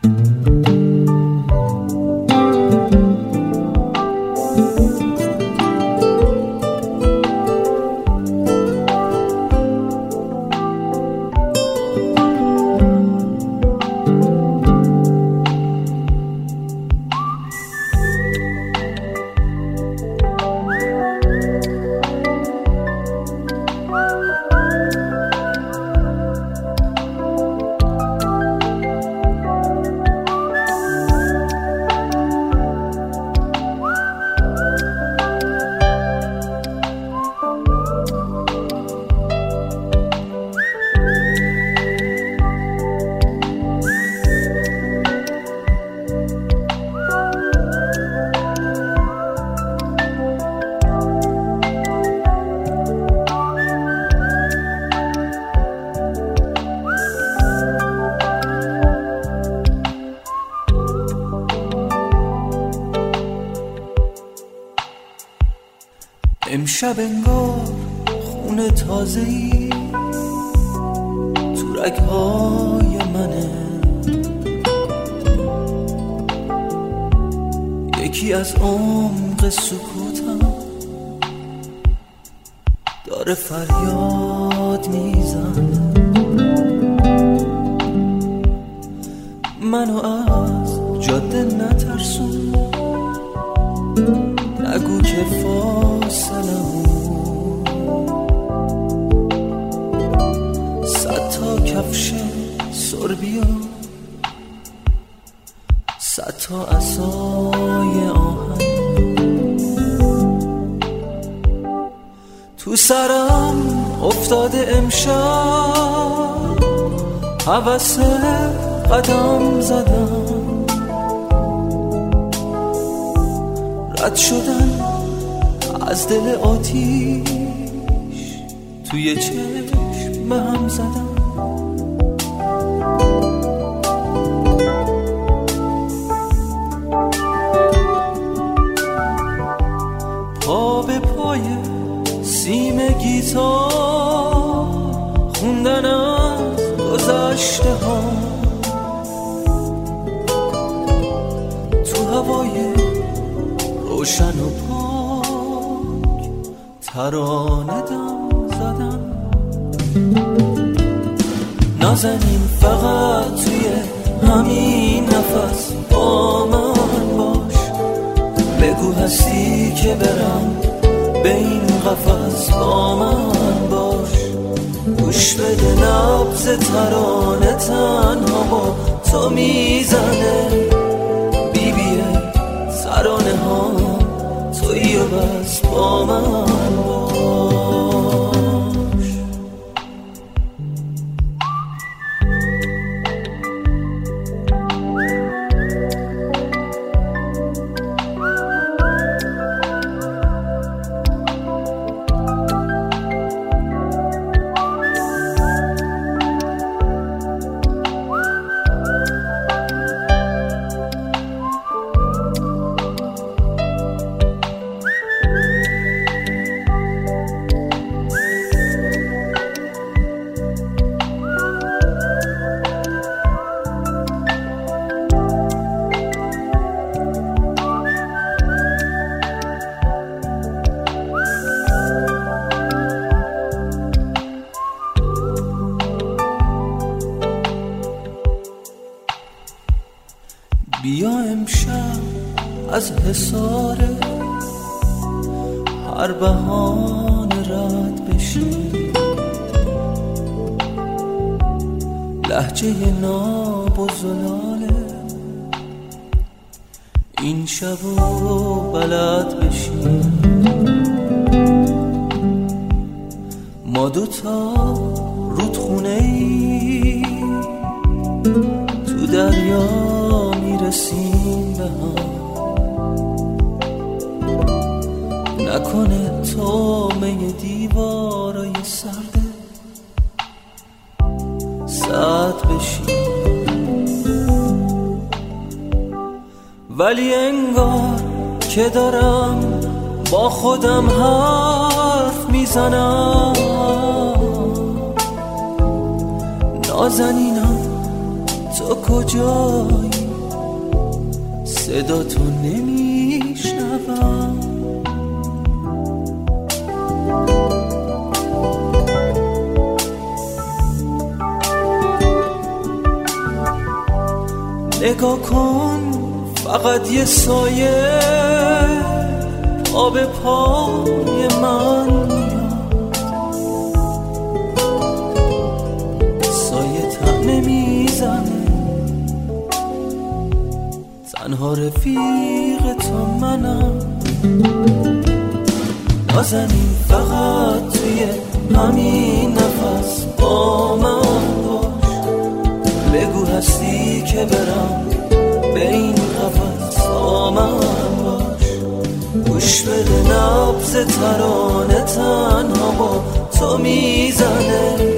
امشب انگار خون تازه‌ای تو رگ‌های منه، یکی از عمق سکوتم داره فریاد میزنه، منو از جاده نترسون، نگو که فاصله صد تا کفش سربی و صد تا عصای آهن تو سرم افتاده امشب، هوس قدم زدم، رد شدن از دل آتیش توی چشم هم زدم. پا به پای سیم گیتار خوندن از گذشته ها، تو هوای روشن و پاک ترانه دم زدم. نازنین فقط توی همین نفس با من باش، بگو هستی که برم به این قفس با من باش، گوش بده نبض ترانه تنها با تو میزنه، بیبیه ترانه ها تویی و بس با من باش. بیا امشب از حصار هر بهانه رد بشی، لهجه ناب و زلاله این شبو بلد بشی، ما دوتا رودخونه‌ای تو دریا میرسیم به هم، نکنه تومه دیوارای سرده ساعت بشیم، ولی انگار که دارم با خودم حرف میزنم، نازنینم تو کجایی صدا تو نمیشنوم. نگاه کن فقط یه سایه پا به پای من میاد، سایه تنه میزنه، تنها رفیق تو منم. نازنین فقط توی همین نفس با من باش، بگو هستی که برم به این قفس با من باش. گوش بده نبض ترانه تنها با تو میزنه،